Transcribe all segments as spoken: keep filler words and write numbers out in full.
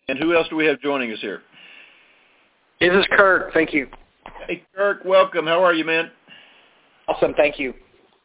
And who else do we have joining us here? This is Kirk. Thank you. Hey, Kirk, welcome. How are you, man? Awesome. Thank you.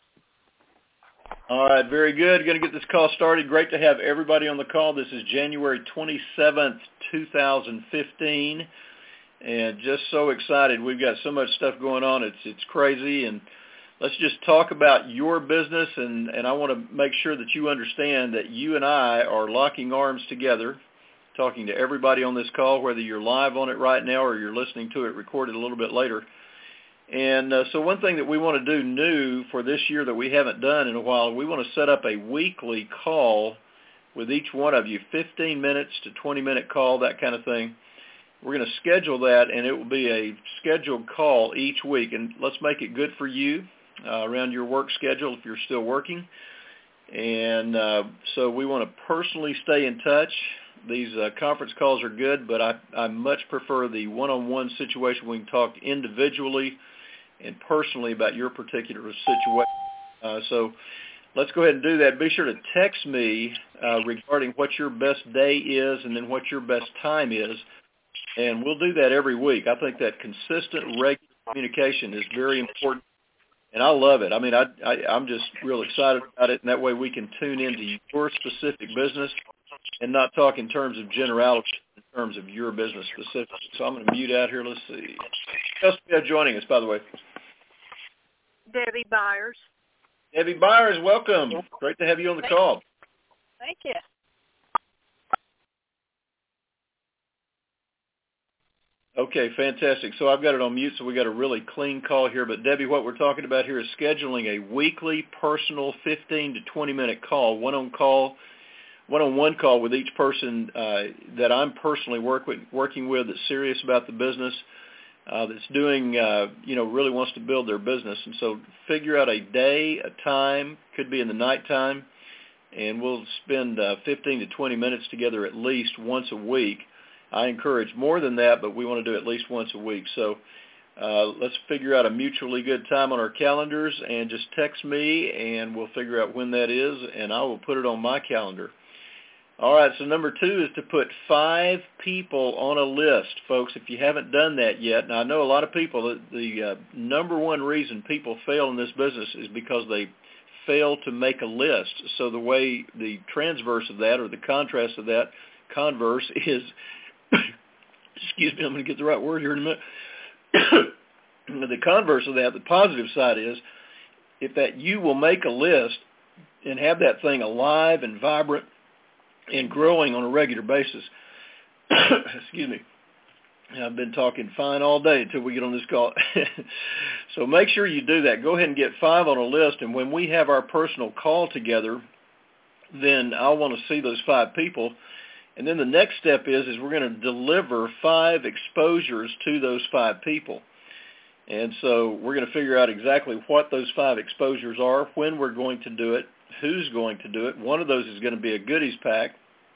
All right, very good. Going to get this call started. Great to have everybody on the call. This is January twenty-seventh, two thousand fifteen, and just so excited. We've got so much stuff going on. It's it's crazy, and let's just talk about your business, and, and I want to make sure that you understand that you and I are locking arms together, talking to everybody on this call, whether you're live on it right now or you're listening to it recorded a little bit later. And uh, so one thing that we want to do new for this year that we haven't done in a while, we want to set up a weekly call with each one of you, fifteen minutes to twenty minute call, that kind of thing. We're going to schedule that, and it will be a scheduled call each week. And let's make it good for you uh, around your work schedule if you're still working. And uh, so we want to personally stay in touch. These uh, conference calls are good, but I, I much prefer the one-on-one situation. We can talk individually and personally about your particular situation. Uh, so let's go ahead and do that. Be sure to text me uh, regarding what your best day is and then what your best time is, and we'll do that every week. I think that consistent, regular communication is very important, and I love it. I mean, I, I, I'm just real excited about it, and that way we can tune into your specific business and not talk in terms of generality, in terms of your business specifically. So I'm going to mute out here. Let's see. Who else do we have joining us, by the way? Debbie Byers. Debbie Byers, welcome. Great to have you on the call. Thank you. Okay, fantastic. So I've got it on mute, so we got a really clean call here. But Debbie, what we're talking about here is scheduling a weekly personal fifteen to twenty minute call, one-on-call, one-on-one call with each person uh, that I'm personally work with, working with that's serious about the business. Uh, that's doing, uh, you know, really wants to build their business. And so figure out a day, a time, could be in the nighttime, and we'll spend uh, fifteen to twenty minutes together at least once a week. I encourage more than that, but we want to do at least once a week. So uh, let's figure out a mutually good time on our calendars and just text me, and we'll figure out when that is, and I will put it on my calendar. All right, so number two is to put five people on a list, folks, if you haven't done that yet. Now, I know a lot of people, the, the uh, number one reason people fail in this business is because they fail to make a list. So the way, the transverse of that, or the contrast of that, converse is, excuse me, I'm going to get the right word here in a minute. The converse of that, the positive side is, if that you will make a list and have that thing alive and vibrant, and growing on a regular basis. Excuse me. I've been talking fine all day until we get on this call. So make sure you do that. Go ahead and get five on a list, and when we have our personal call together, then I want to see those five people. And then the next step is, is we're going to deliver five exposures to those five people. And so we're going to figure out exactly what those five exposures are, when we're going to do it, who's going to do it. One of those is going to be a goodies pack.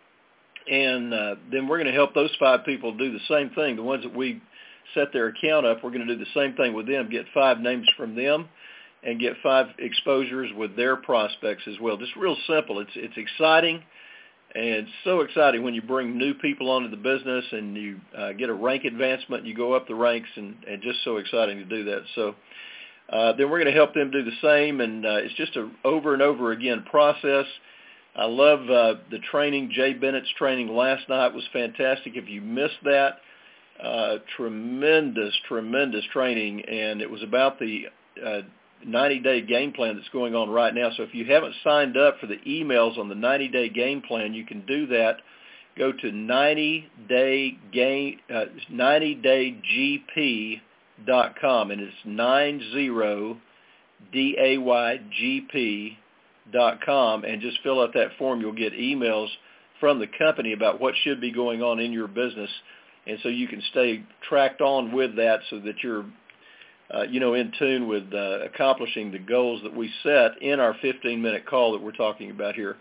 And uh, then we're going to help those five people do the same thing. The ones that we set their account up, we're going to do the same thing with them, get five names from them and get five exposures with their prospects as well. Just real simple. It's it's exciting, and it's so exciting when you bring new people onto the business and you uh, get a rank advancement and you go up the ranks, and, and just so exciting to do that. So uh, then we're going to help them do the same, and uh, it's just a over and over again process. I love uh, the training. Jay Bennett's training last night was fantastic. If you missed that, uh, tremendous, tremendous training, and it was about the uh, ninety-day game plan that's going on right now. So if you haven't signed up for the emails on the ninety-day game plan, you can do that. Go to ninety day game, uh, ninety day G P dot com, and it's nine zero D A Y G P dot com, and just fill out that form. You'll get emails from the company about what should be going on in your business, and so you can stay tracked on with that so that you're uh, you know, in tune with uh, accomplishing the goals that we set in our fifteen minute call that we're talking about here.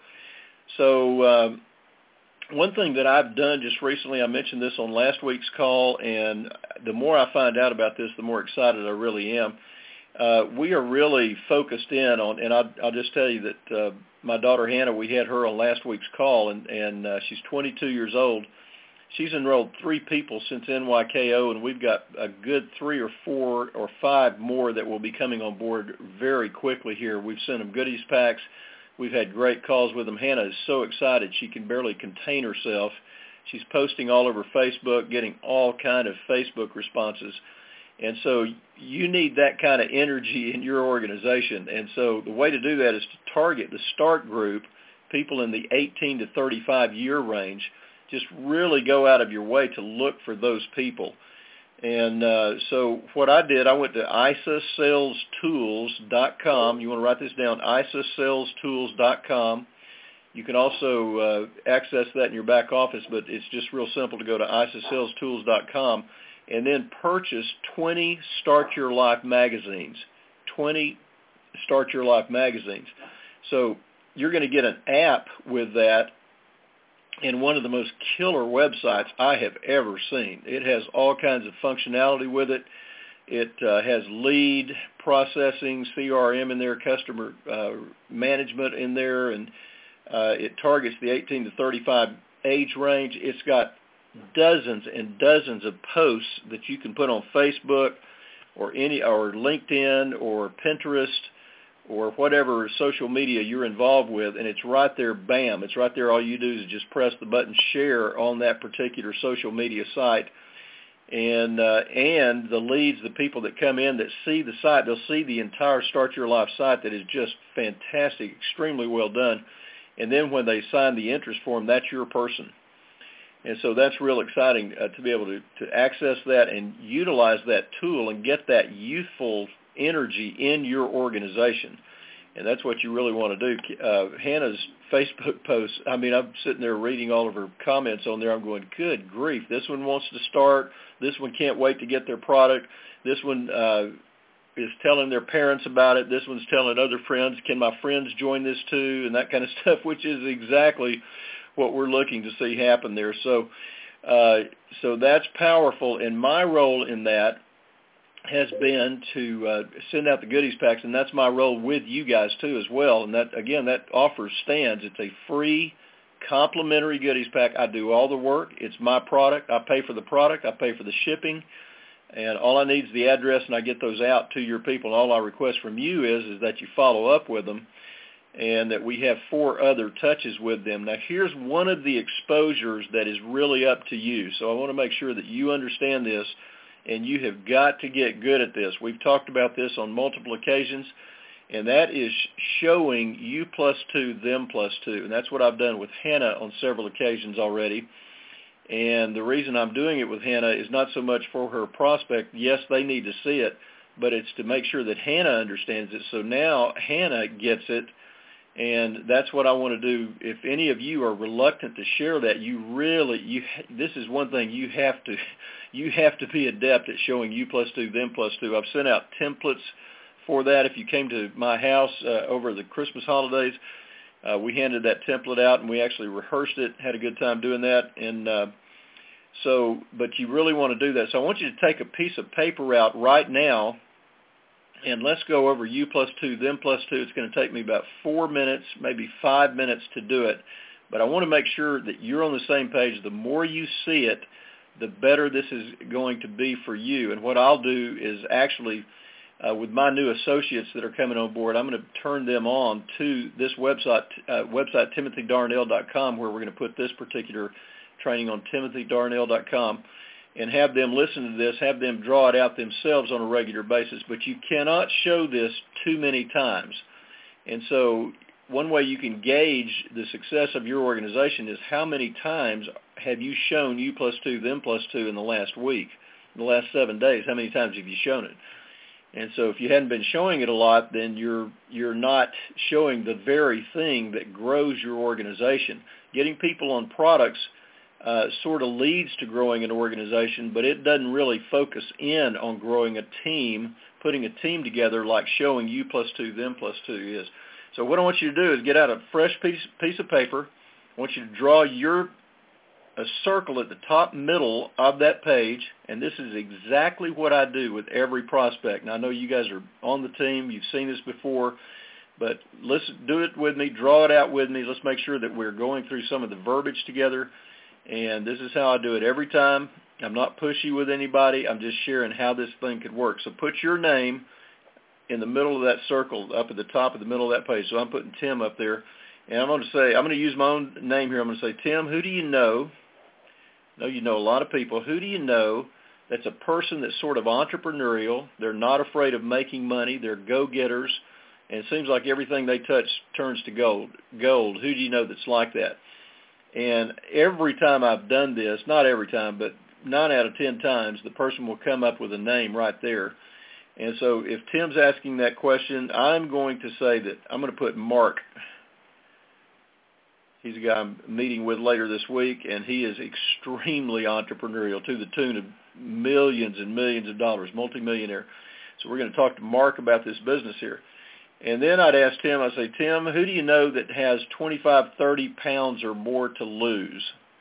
So um, one thing that I've done just recently, I mentioned this on last week's call, and the more I find out about this, the more excited I really am. Uh, we are really focused in on, and I'll, I'll just tell you that uh, my daughter Hannah, we had her on last week's call, and, and uh, she's twenty-two years old. she's enrolled three people since N Y K O, and we've got a good three or four or five more that will be coming on board very quickly here. We've sent them goodies packs. We've had great calls with them. Hannah is so excited she can barely contain herself. She's posting all over Facebook, getting all kind of Facebook responses. And so you need that kind of energy in your organization. And so the way to do that is to target the start group, people in the eighteen to thirty-five year range. Just really go out of your way to look for those people. And uh, so what I did, I went to I S A sales tools dot com. You want to write this down, I S A sales tools dot com. You can also uh, access that in your back office, but it's just real simple to go to I S A sales tools dot com and then purchase twenty Start Your Life magazines, twenty Start Your Life magazines. So you're going to get an app with that, and one of the most killer websites I have ever seen. It has all kinds of functionality with it. It uh, has lead processing, C R M in there, customer uh, management in there, and uh, it targets the eighteen to thirty-five age range. It's got dozens and dozens of posts that you can put on Facebook or any or LinkedIn or Pinterest or whatever social media you're involved with, and it's right there, bam, it's right there. All you do is just press the button share on that particular social media site, and uh, and the leads, the people that come in that see the site, they'll see the entire Start Your Life site that is just fantastic, extremely well done, and then when they sign the interest form, that's your person. And so that's real exciting uh, to be able to, to access that and utilize that tool and get that youthful energy in your organization. And that's what you really want to do. Uh, Hannah's Facebook posts, I mean, I'm sitting there reading all of her comments on there. I'm going, good grief, this one wants to start. This one can't wait to get their product. This one uh, is telling their parents about it. This one's telling other friends, can my friends join this too, and that kind of stuff, which is exactly what we're looking to see happen there. So uh, so that's powerful, and my role in that has been to uh, send out the goodies packs, and that's my role with you guys too as well. And that, again, that offer stands. It's a free complimentary goodies pack. I do all the work. It's my product. I pay for the product. I pay for the shipping, and all I need is the address, and I get those out to your people. All I request from you is, is that you follow up with them, and that we have four other touches with them. Now, here's one of the exposures that is really up to you. So I want to make sure that you understand this, and you have got to get good at this. We've talked about this on multiple occasions, and that is showing you plus two, them plus two. And that's what I've done with Hannah on several occasions already. And the reason I'm doing it with Hannah is not so much for her prospect. Yes, they need to see it, but it's to make sure that Hannah understands it. So now Hannah gets it. And that's what I want to do. If any of you are reluctant to share that, you really, you this is one thing you have to, you have to be adept at showing you plus two, them plus two. I've sent out templates for that. If you came to my house uh, over the Christmas holidays, uh, we handed that template out, and we actually rehearsed it, had a good time doing that. And uh, so, but you really want to do that. So I want you to take a piece of paper out right now, and let's go over you plus two, them plus two. It's going to take me about four minutes, maybe five minutes to do it. But I want to make sure that you're on the same page. The more you see it, the better this is going to be for you. And what I'll do is actually, uh, with my new associates that are coming on board, I'm going to turn them on to this website, uh, website timothy darnell dot com, where we're going to put this particular training on timothy darnell dot com. And have them listen to this, have them draw it out themselves on a regular basis. But you cannot show this too many times. And so one way you can gauge the success of your organization is how many times have you shown you plus two, them plus two in the last week, in the last seven days. How many times have you shown it? And so if you hadn't been showing it a lot, then you're you're not showing the very thing that grows your organization. Getting people on products Uh, sort of leads to growing an organization, but it doesn't really focus in on growing a team, putting a team together like showing you plus two, them plus two is. So what I want you to do is get out a fresh piece, piece of paper. I want you to draw your a circle at the top middle of that page, and this is exactly what I do with every prospect. Now, I know you guys are on the team. You've seen this before, but let's do it with me. Draw it out with me. Let's make sure that we're going through some of the verbiage together. And this is how I do it every time. I'm not pushy with anybody. I'm just sharing how this thing could work. So put your name in the middle of that circle, up at the top of the middle of that page. So I'm putting Tim up there. And I'm going to say, I'm going to use my own name here. I'm going to say, Tim, who do you know? I know you know a lot of people. Who do you know that's a person that's sort of entrepreneurial? They're not afraid of making money. They're go-getters. And it seems like everything they touch turns to gold. Gold. Who do you know that's like that? And every time I've done this, not every time, but nine out of ten times, the person will come up with a name right there. And so if Tim's asking that question, I'm going to say that I'm going to put Mark. He's a guy I'm meeting with later this week, and he is extremely entrepreneurial to the tune of millions and millions of dollars, multimillionaire. So we're going to talk to Mark about this business here. And then I'd ask Tim, I'd say, Tim, who do you know that has twenty-five, thirty pounds or more to lose?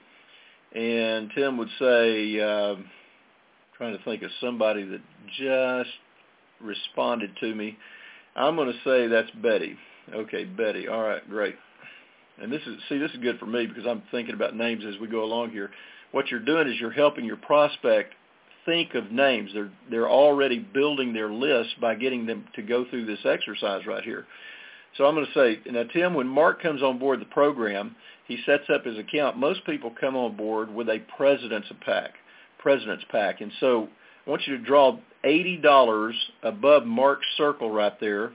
And Tim would say, uh, trying to think of somebody that just responded to me. I'm going to say that's Betty. Okay, Betty. All right, great. And this is, see, this is good for me because I'm thinking about names as we go along here. What you're doing is you're helping your prospect think of names. They're they're already building their list by getting them to go through this exercise right here. So I'm going to say, now, Tim, when Mark comes on board the program, he sets up his account. Most people come on board with a President's Pack, President's Pack. And so I want you to draw eighty dollars above Mark's circle right there.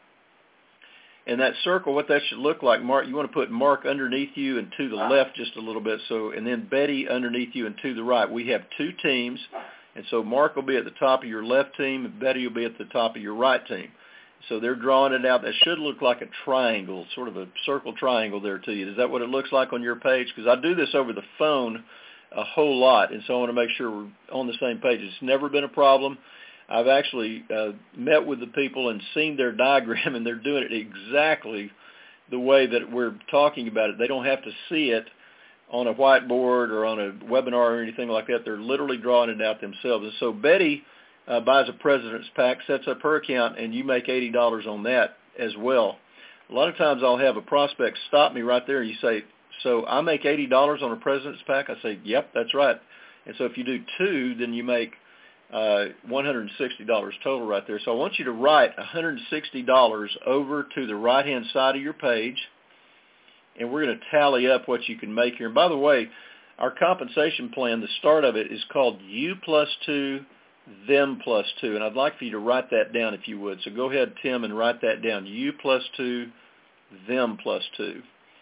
And that circle, what that should look like, Mark, you want to put Mark underneath you and to the left just a little bit, so, and then Betty underneath you and to the right. We have two teams, and so Mark will be at the top of your left team, and Betty will be at the top of your right team. So they're drawing it out. That should look like a triangle, sort of a circle triangle there to you. Is that what it looks like on your page? Because I do this over the phone a whole lot, and so I want to make sure we're on the same page. It's never been a problem. I've actually uh, met with the people and seen their diagram, and they're doing it exactly the way that we're talking about it. They don't have to see it on a whiteboard or on a webinar or anything like that. They're literally drawing it out themselves. And so Betty uh, buys a President's Pack, sets up her account, and you make eighty dollars on that as well. A lot of times I'll have a prospect stop me right there, and you say, so I make eighty dollars on a President's Pack? I say, yep, that's right. And so if you do two, then you make Uh, one hundred sixty dollars total right there. So I want you to write one hundred sixty dollars over to the right-hand side of your page, and we're going to tally up what you can make here. And by the way, our compensation plan, the start of it, is called You Plus Two, Them Plus Two, and I'd like for you to write that down if you would. So go ahead, Tim, and write that down. You Plus Two, Them Plus Two.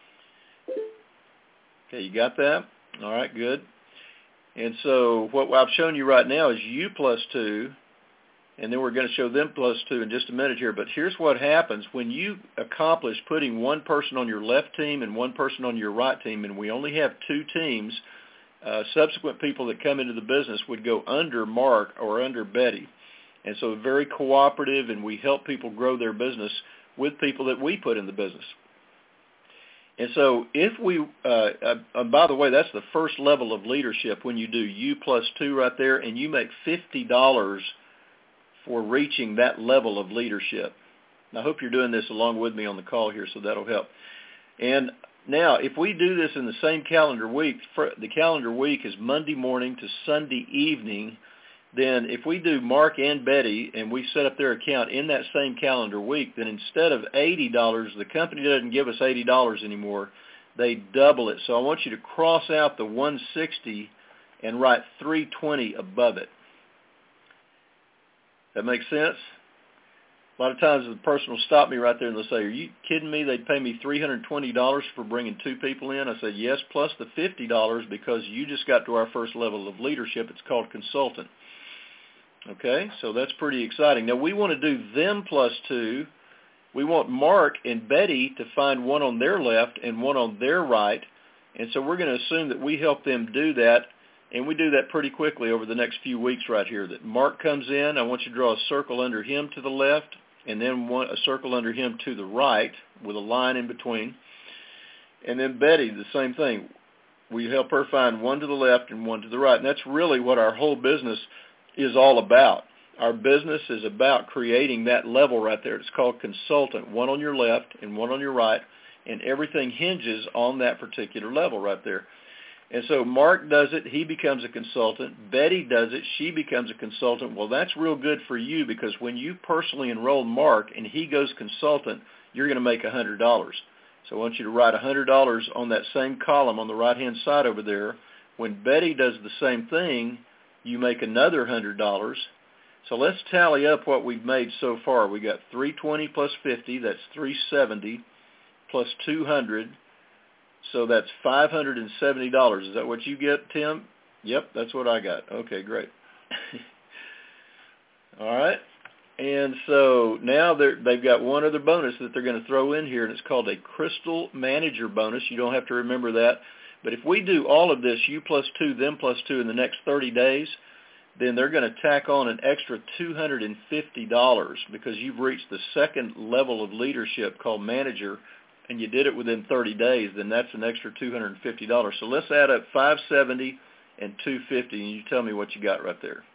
Okay, you got that? All right, good. And so what I've shown you right now is you plus two, and then we're going to show them plus two in just a minute here. But here's what happens when you accomplish putting one person on your left team and one person on your right team, and we only have two teams, uh, subsequent people that come into the business would go under Mark or under Betty. And so very cooperative, and we help people grow their business with people that we put in the business. And so if we, uh, uh, uh, by the way, that's the first level of leadership when you do you plus two right there, and you make fifty dollars for reaching that level of leadership. And I hope you're doing this along with me on the call here, so that'll help. And now, if we do this in the same calendar week, for, the calendar week is Monday morning to Sunday evening, then if we do Mark and Betty and we set up their account in that same calendar week, then instead of eighty dollars, the company doesn't give us eighty dollars anymore. They double it. So I want you to cross out the one hundred sixty and write three hundred twenty above it. That makes sense? A lot of times the person will stop me right there and they'll say, are you kidding me? They'd pay me three hundred twenty dollars for bringing two people in? I said, yes, plus the fifty dollars because you just got to our first level of leadership. It's called consultant. Okay, so that's pretty exciting. Now, we want to do them plus two. We want Mark and Betty to find one on their left and one on their right. And so we're going to assume that we help them do that, and we do that pretty quickly over the next few weeks right here. That Mark comes in. I want you to draw a circle under him to the left, and then one, a circle under him to the right with a line in between. And then Betty, the same thing. We help her find one to the left and one to the right. And that's really what our whole business is all about. Our business is about creating that level right there. It's called consultant, one on your left and one on your right, and everything hinges on that particular level right there. And so Mark does it, he becomes a consultant. Betty does it, she becomes a consultant. Well, that's real good for you because when you personally enroll Mark and he goes consultant, you're going to make one hundred dollars. So I want you to write one hundred dollars on that same column on the right-hand side over there. When Betty does the same thing, you make another one hundred dollars. So let's tally up what we've made so far. We got three hundred twenty plus fifty, that's three hundred seventy, plus two hundred. So that's five hundred seventy dollars. Is that what you get, Tim? Yep, that's what I got. Okay, great. All right. And so now they're, they've got one other bonus that they're going to throw in here, and it's called a Crystal Manager bonus. You don't have to remember that. But if we do all of this, you plus two, them plus two, in the next thirty days, then they're going to tack on an extra two hundred fifty dollars because you've reached the second level of leadership called manager, and you did it within thirty days, then that's an extra two hundred fifty dollars. So let's add up five hundred seventy dollars and two hundred fifty dollars, and you tell me what you got right there.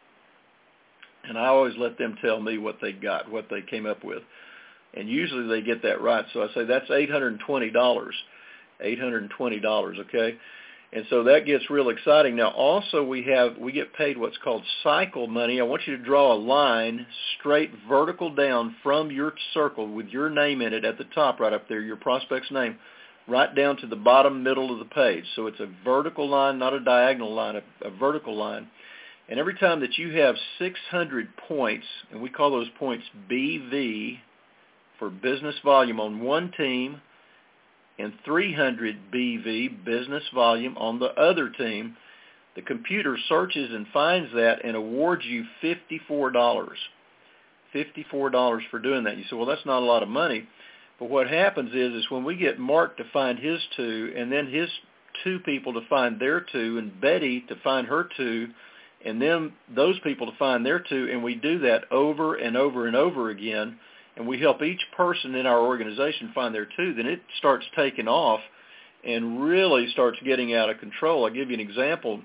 And I always let them tell me what they got, what they came up with. And usually they get that right. So I say that's eight hundred twenty dollars. eight hundred twenty dollars, okay? And so that gets real exciting. Now also we have, we get paid what's called cycle money. I want you to draw a line straight vertical down from your circle with your name in it at the top right up there, your prospect's name, right down to the bottom middle of the page. So it's a vertical line, not a diagonal line, a, a vertical line. And every time that you have six hundred points, and we call those points B V for business volume on one team, and three hundred B V, business volume, on the other team, the computer searches and finds that and awards you fifty-four dollars. fifty-four dollars for doing that. You say, well, that's not a lot of money. But what happens is, is when we get Mark to find his two, and then his two people to find their two, and Betty to find her two, and then those people to find their two, and we do that over and over and over again, and we help each person in our organization find their two, then it starts taking off and really starts getting out of control. I'll give you an example.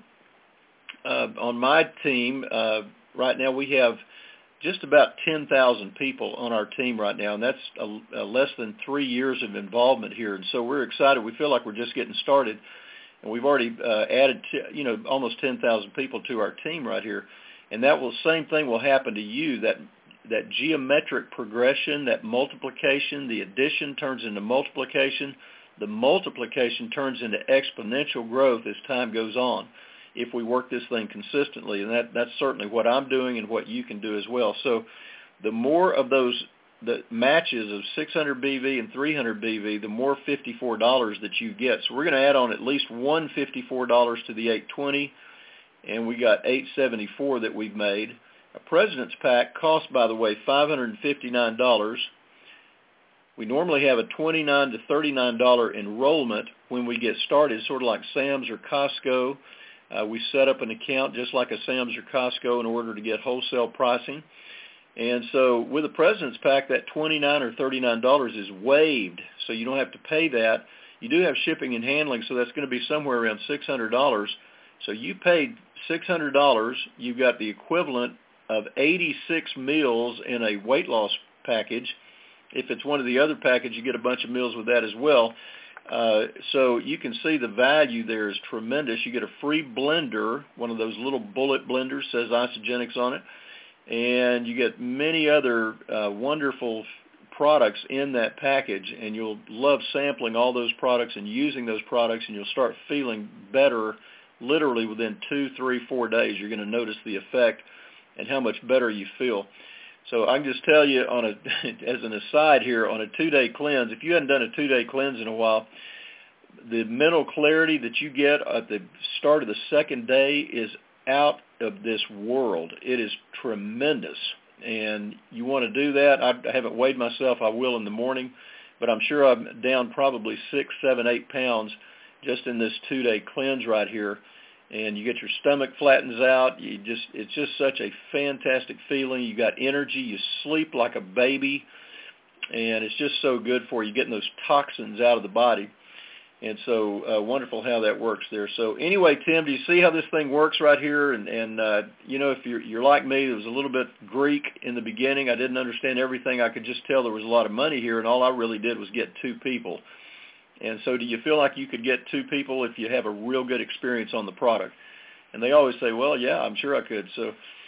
Uh, on my team, uh, right now we have just about ten thousand people on our team right now, and that's a, a less than three years of involvement here. And so we're excited. We feel like we're just getting started. And we've already uh, added, t- you know, almost ten thousand people to our team right here. And that will, same thing will happen to you. That that geometric progression, that multiplication, the addition turns into multiplication. The multiplication turns into exponential growth as time goes on if we work this thing consistently. And that, that's certainly what I'm doing and what you can do as well. So the more of those the matches of six hundred B V and three hundred B V, the more fifty-four dollars that you get. So we're going to add on at least one fifty-four dollars to the eight twenty, and we got eight seventy-four that we've made. A President's Pack costs, by the way, five hundred fifty-nine dollars. We normally have a twenty-nine to thirty-nine dollars enrollment when we get started, sort of like Sam's or Costco. Uh, we set up an account just like a Sam's or Costco in order to get wholesale pricing. And so with a President's Pack, that twenty-nine or thirty-nine dollars is waived, so you don't have to pay that. You do have shipping and handling, so that's going to be somewhere around six hundred dollars. So you paid six hundred dollars. You've got the equivalent of eighty-six meals in a weight loss package. If it's one of the other packages, you get a bunch of meals with that as well. Uh, so you can see the value there is tremendous. You get a free blender, one of those little bullet blenders, says Isogenics on it. And you get many other uh, wonderful products in that package, and you'll love sampling all those products and using those products, and you'll start feeling better literally within two, three, four days. You're going to notice the effect and how much better you feel. So I can just tell you, on a as an aside here, on a two-day cleanse, if you hadn't done a two-day cleanse in a while, the mental clarity that you get at the start of the second day is out of this world. It is tremendous, and you want to do that. I, I haven't weighed myself. I will in the morning, but I'm sure I'm down probably six, seven, eight pounds just in this two-day cleanse right here. And you get your stomach flattens out. You just it's just such a fantastic feeling. You got energy. You sleep like a baby, and it's just so good for you, getting those toxins out of the body. And so uh, wonderful how that works there. So anyway, Tim, do you see how this thing works right here? And, and uh, you know, if you're, you're like me, it was a little bit Greek in the beginning. I didn't understand everything. I could just tell there was a lot of money here, and all I really did was get two people. And so do you feel like you could get two people if you have a real good experience on the product? And they always say, well, yeah, I'm sure I could. So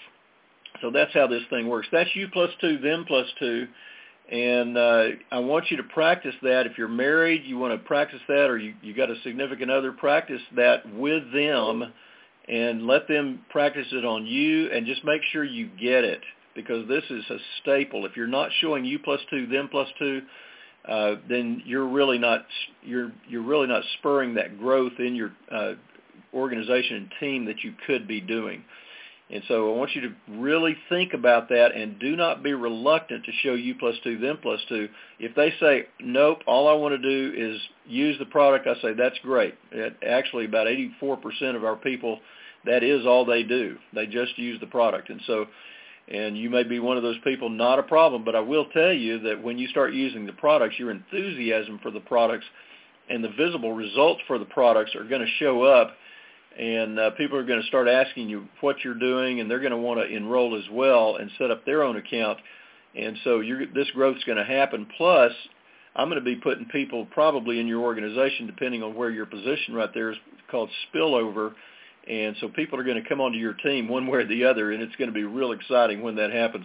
so that's how this thing works. That's you plus two, them plus two. And uh, I want you to practice that. If you're married, you want to practice that, or you, you got a significant other, practice that with them and let them practice it on you, and just make sure you get it, because this is a staple. If you're not showing you plus two, them plus two, uh, then you're really not you're you're really not spurring that growth in your uh, organization and team that you could be doing. And so I want you to really think about that, and do not be reluctant to show you plus two, them plus two. If they say, nope, all I want to do is use the product, I say, that's great. It, actually, about eighty-four percent of our people, that is all they do. They just use the product. And so, and you may be one of those people, not a problem, but I will tell you that when you start using the products, your enthusiasm for the products and the visible results for the products are going to show up. And uh, people are going to start asking you what you're doing, and they're going to want to enroll as well and set up their own account. And so you're, this growth is going to happen. Plus, I'm going to be putting people probably in your organization, depending on where your position right there is, called spillover. And so people are going to come onto your team one way or the other, and it's going to be real exciting when that happens.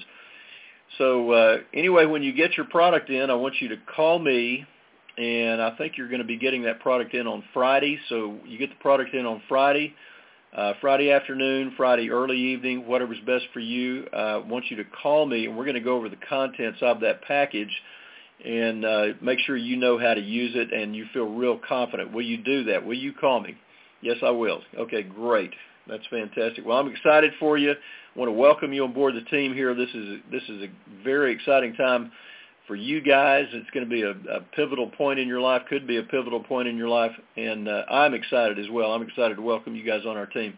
So uh, anyway, when you get your product in, I want you to call me. And I think you're going to be getting that product in on Friday. So you get the product in on Friday, uh, Friday afternoon, Friday early evening, whatever's best for you. Uh, I want you to call me, and we're going to go over the contents of that package and uh, make sure you know how to use it and you feel real confident. Will you do that? Will you call me? Yes, I will. Okay, great. That's fantastic. Well, I'm excited for you. I want to welcome you on board the team here. This is a, this is a very exciting time for you guys. It's going to be a, a pivotal point in your life, could be a pivotal point in your life, and uh, I'm excited as well. I'm excited to welcome you guys on our team.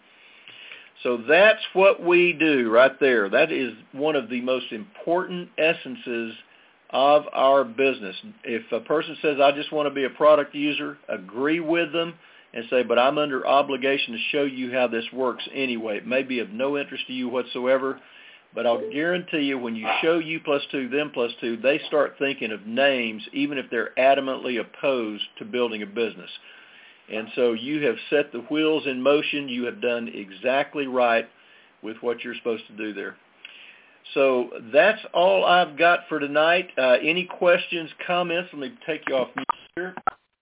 So that's what we do right there. That is one of the most important essences of our business. If a person says, I just want to be a product user, agree with them and say, but I'm under obligation to show you how this works anyway. It may be of no interest to you whatsoever, but I'll guarantee you when you show you plus two, them plus two, they start thinking of names, even if they're adamantly opposed to building a business. And so you have set the wheels in motion. You have done exactly right with what you're supposed to do there. So that's all I've got for tonight. Uh, any questions, comments? Let me take you off mute here.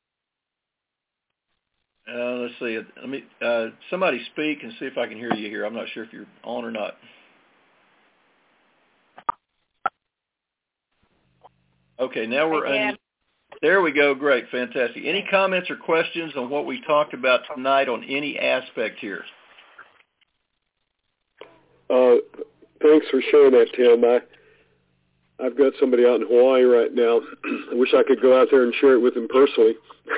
Uh, let's see. Let me uh, somebody speak and see if I can hear you here. I'm not sure if you're on or not. Okay, now we're un- there we go. Great, fantastic. Any comments or questions on what we talked about tonight on any aspect here? Uh, thanks for sharing that, Tim. I, I've got somebody out in Hawaii right now. I wish I could go out there and share it with him personally.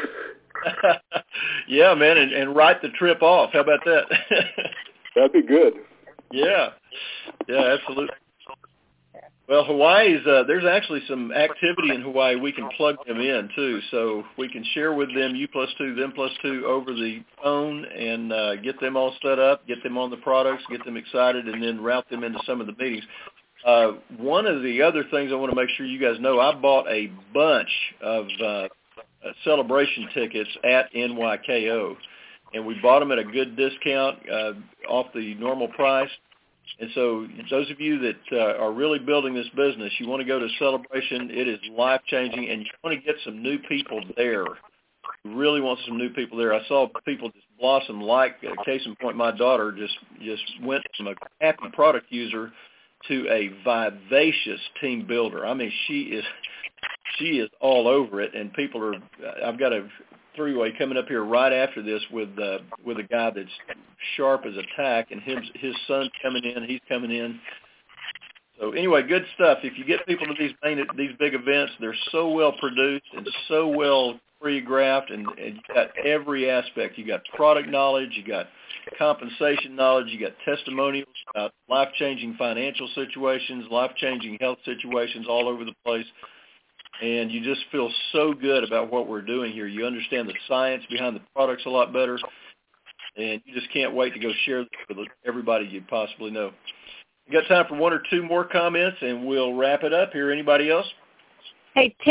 Yeah, man, and, and write the trip off. How about that? That'd be good. Yeah, yeah, absolutely. Well, Hawaii's, uh, there's actually some activity in Hawaii we can plug them in, too. So we can share with them you plus two, them plus two over the phone and uh, get them all set up, get them on the products, get them excited, and then route them into some of the meetings. Uh, one of the other things I want to make sure you guys know, I bought a bunch of uh, celebration tickets at N Y K O, and we bought them at a good discount uh, off the normal price. And so those of you that uh, are really building this business, you want to go to Celebration. It is life-changing, and you want to get some new people there. You really want some new people there. I saw people just blossom like, uh, case in point, my daughter just, just went from a happy product user to a vivacious team builder. I mean, she is she is all over it, and people are – I've got a three-way coming up here right after this with uh, with a guy that's sharp as a tack, and his his son's coming in, he's coming in. So anyway, good stuff. If you get people to these main, these big events, they're so well produced and so well choreographed, and, and you got every aspect. You got product knowledge, you got compensation knowledge, you got testimonials about life-changing financial situations, life-changing health situations all over the place. And you just feel so good about what we're doing here. You understand the science behind the products a lot better, and you just can't wait to go share this with everybody you possibly know. We got time for one or two more comments, and we'll wrap it up here. Anybody else? Hey, Tim,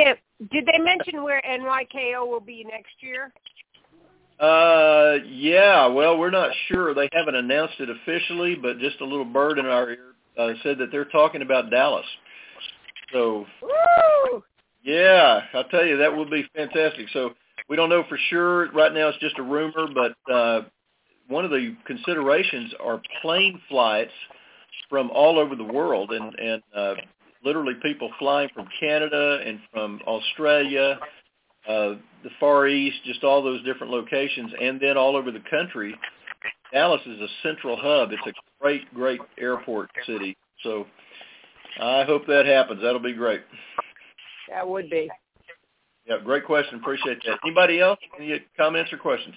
Did they mention where N Y K O will be next year? Uh, yeah. Well, we're not sure. They haven't announced it officially, but just a little bird in our ear uh, said that they're talking about Dallas. So, Woo! yeah, I'll tell you, that will be fantastic. So we don't know for sure. Right now it's just a rumor, but uh, one of the considerations are plane flights from all over the world, and, and uh, literally people flying from Canada and from Australia, uh, the Far East, just all those different locations, and then all over the country. Dallas is a central hub. It's a great, great airport city. So I hope that happens. That'll be great. That would be. Yeah, great question. Appreciate that. Anybody else? Any comments or questions?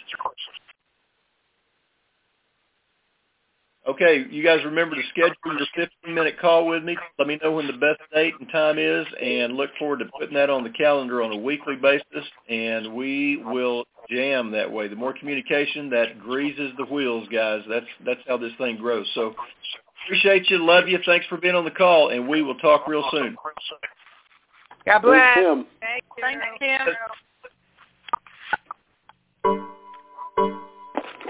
Okay, you guys remember to schedule your fifteen-minute call with me. Let me know when the best date and time is, and look forward to putting that on the calendar on a weekly basis, and we will jam that way. The more communication, that greases the wheels, guys. That's that's how this thing grows. So appreciate you, love you. Thanks for being on the call, and we will talk real soon. God bless. Thanks, Tim. Thanks, Tim.